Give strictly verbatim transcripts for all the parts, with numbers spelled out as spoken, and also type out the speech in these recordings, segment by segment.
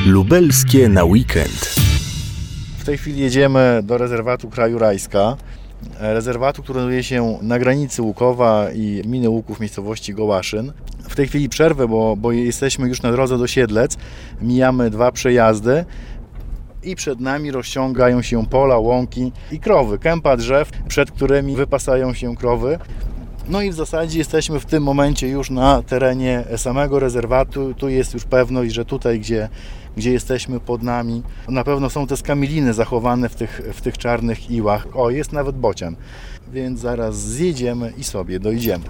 Lubelskie na weekend. W tej chwili jedziemy do rezerwatu Kraju Rajska. Rezerwatu, który znajduje się na granicy Łukowa i gminy Łuków, miejscowości Gołaszyn. W tej chwili przerwę, bo, bo jesteśmy już na drodze do Siedlec. Mijamy dwa przejazdy i przed nami rozciągają się pola, łąki i krowy, kępa drzew, przed którymi wypasają się krowy. No i w zasadzie jesteśmy w tym momencie już na terenie samego rezerwatu. Tu jest już pewność, że tutaj, gdzie, gdzie jesteśmy pod nami, na pewno są te skamieliny zachowane w tych, w tych czarnych iłach. O, jest nawet bocian, więc zaraz zjedziemy i sobie dojdziemy.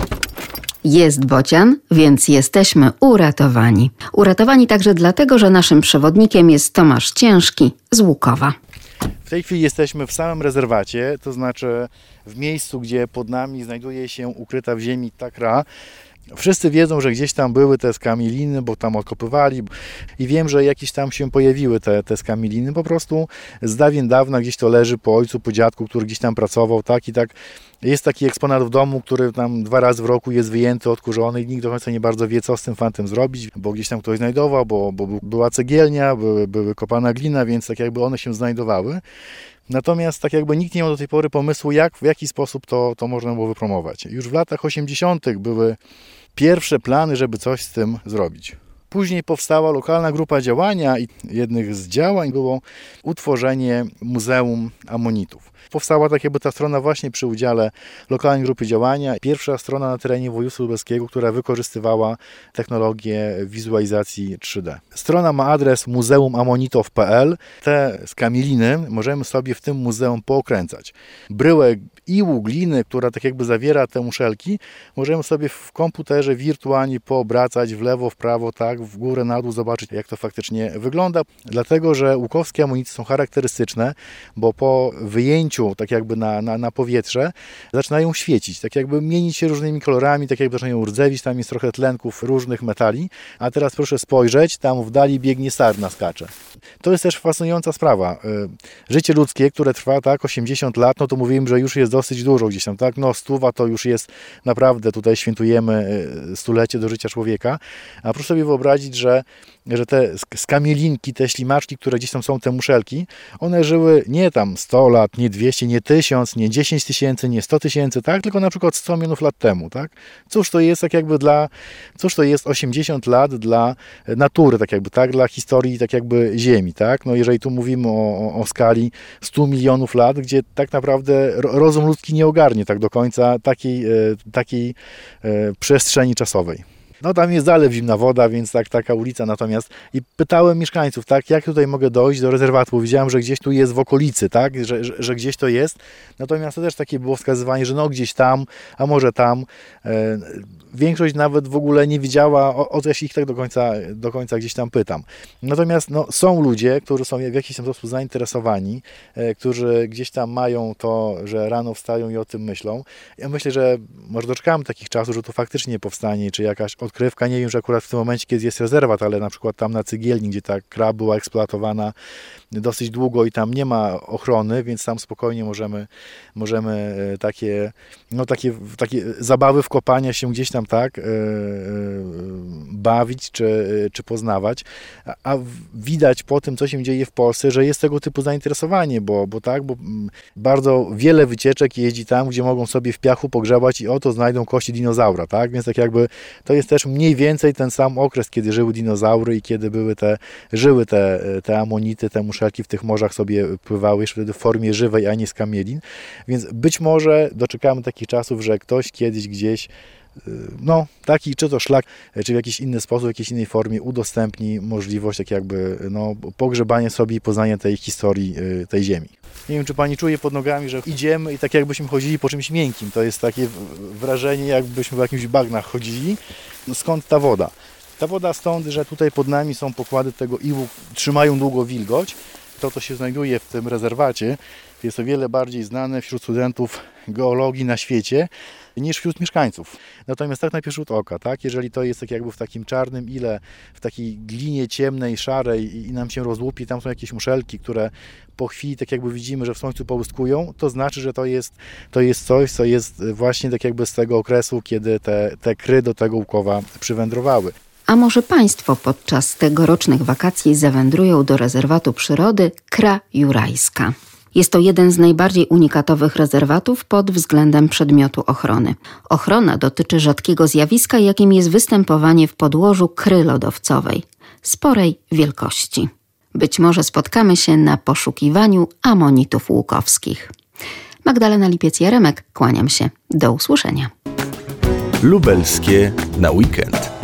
Jest bocian, więc jesteśmy uratowani. Uratowani także dlatego, że naszym przewodnikiem jest Tomasz Ciężki z Łukowa. W tej chwili jesteśmy w samym rezerwacie, to znaczy w miejscu, gdzie pod nami znajduje się ukryta w ziemi takra. Wszyscy wiedzą, że gdzieś tam były te skamieliny, bo tam odkopywali i wiem, że jakieś tam się pojawiły te, te skamieliny. Po prostu z dawien dawna gdzieś to leży po ojcu, po dziadku, który gdzieś tam pracował, tak i tak. Jest taki eksponat w domu, który tam dwa razy w roku jest wyjęty, odkurzony i nikt do końca nie bardzo wie, co z tym fantem zrobić, bo gdzieś tam ktoś znajdował, bo, bo była cegielnia, były, były kopana glina, więc tak jakby one się znajdowały. Natomiast tak jakby nikt nie miał do tej pory pomysłu, jak, w jaki sposób to, to można było wypromować. Już w latach osiemdziesiątych były pierwsze plany, żeby coś z tym zrobić. Później powstała lokalna grupa działania i jednych z działań było utworzenie Muzeum Amonitów. Powstała tak jakby ta strona właśnie przy udziale lokalnej grupy działania. Pierwsza strona na terenie województwa lubelskiego, która wykorzystywała technologię wizualizacji trzy D. Strona ma adres muzeum amonitow kropka p l. Te skamieliny możemy sobie w tym muzeum pookręcać. Bryłę iłu, gliny, która tak jakby zawiera te muszelki, możemy sobie w komputerze wirtualnie poobracać w lewo, w prawo, tak, w górę, na dół, zobaczyć, jak to faktycznie wygląda. Dlatego, że łukowskie amonity są charakterystyczne, bo po wyjęciu tak jakby na, na, na powietrze zaczynają świecić, tak jakby mienić się różnymi kolorami, tak jakby zaczynają rdzewić, tam jest trochę tlenków różnych metali. A teraz proszę spojrzeć, tam w dali biegnie sarna, skacze. To jest też fascynująca sprawa. Życie ludzkie, które trwa tak osiemdziesiąt lat, no to mówimy, że już jest dosyć dużo gdzieś tam, tak? No stuwa to już jest naprawdę, tutaj świętujemy stulecie do życia człowieka. A proszę sobie wyobrazić, że, że te skamielinki, te ślimaczki, które gdzieś tam są, te muszelki, one żyły nie tam sto lat, nie dwieście, nie tysiąc, nie dziesięć tysięcy, nie sto tysięcy, tak? Tylko na przykład sto milionów lat temu, tak? Cóż to jest tak jakby dla, cóż to jest osiemdziesiąt lat dla natury, tak jakby, tak? Dla historii, tak jakby Ziemi, tak? No jeżeli tu mówimy o, o, o skali stu milionów lat, gdzie tak naprawdę rozum ludzki nie ogarnie tak do końca takiej, takiej przestrzeni czasowej. No tam jest zalew, zimna woda, więc tak, taka ulica, natomiast i pytałem mieszkańców, tak, jak tutaj mogę dojść do rezerwatu, bo widziałem, że gdzieś tu jest w okolicy, tak, że, że, że gdzieś to jest, natomiast to też takie było wskazywanie, że no gdzieś tam, a może tam. E, większość nawet w ogóle nie wiedziała, o, o co ja się ich tak do końca, do końca gdzieś tam pytam. Natomiast no, są ludzie, którzy są w jakiś tam sposób zainteresowani, e, którzy gdzieś tam mają to, że rano wstają i o tym myślą. Ja myślę, że może doczekamy takich czasów, że to faktycznie powstanie, czy jakaś odkrywka, nie wiem, że akurat w tym momencie, kiedy jest rezerwat, ale na przykład tam na Cegielni, gdzie ta kra była eksploatowana dosyć długo i tam nie ma ochrony, więc tam spokojnie możemy, możemy takie, no takie, takie zabawy wkopania się gdzieś tam tak yy, bawić czy, czy poznawać, a, a widać po tym, co się dzieje w Polsce, że jest tego typu zainteresowanie, bo, bo tak, bo bardzo wiele wycieczek jeździ tam, gdzie mogą sobie w piachu pogrzebać i oto znajdą kości dinozaura, tak, więc tak jakby to jest też mniej więcej ten sam okres, kiedy żyły dinozaury i kiedy były te, żyły te, te amonity, te muszelki w tych morzach sobie pływały jeszcze wtedy w formie żywej, a nie z kamielin, więc być może doczekamy takich czasów, że ktoś kiedyś gdzieś no, taki czy to szlak, czy w jakiś inny sposób, w jakiejś innej formie udostępni możliwość tak jakby no, pogrzebania sobie i poznania tej historii tej ziemi. Nie wiem, czy pani czuje pod nogami, że idziemy i tak jakbyśmy chodzili po czymś miękkim. To jest takie wrażenie, jakbyśmy w jakimś bagnach chodzili. No, skąd ta woda? Ta woda stąd, że tutaj pod nami są pokłady tego iłu, trzymają długo wilgoć. To, co się znajduje w tym rezerwacie, jest o wiele bardziej znane wśród studentów geologii na świecie niż wśród mieszkańców. Natomiast tak na pierwszy rzut oka, tak? Jeżeli to jest tak jakby w takim czarnym ile, w takiej glinie ciemnej, szarej i, i nam się rozłupi, tam są jakieś muszelki, które po chwili tak jakby widzimy, że w słońcu połyskują, to znaczy, że to jest, to jest coś, co jest właśnie tak jakby z tego okresu, kiedy te, te kry do tego Łukowa przywędrowały. A może Państwo podczas tegorocznych wakacji zawędrują do rezerwatu przyrody Kra Jurajska? Jest to jeden z najbardziej unikatowych rezerwatów pod względem przedmiotu ochrony. Ochrona dotyczy rzadkiego zjawiska, jakim jest występowanie w podłożu kry lodowcowej, sporej wielkości. Być może spotkamy się na poszukiwaniu amonitów łukowskich. Magdalena Lipiec-Jaremek, kłaniam się. Do usłyszenia. Lubelskie na weekend.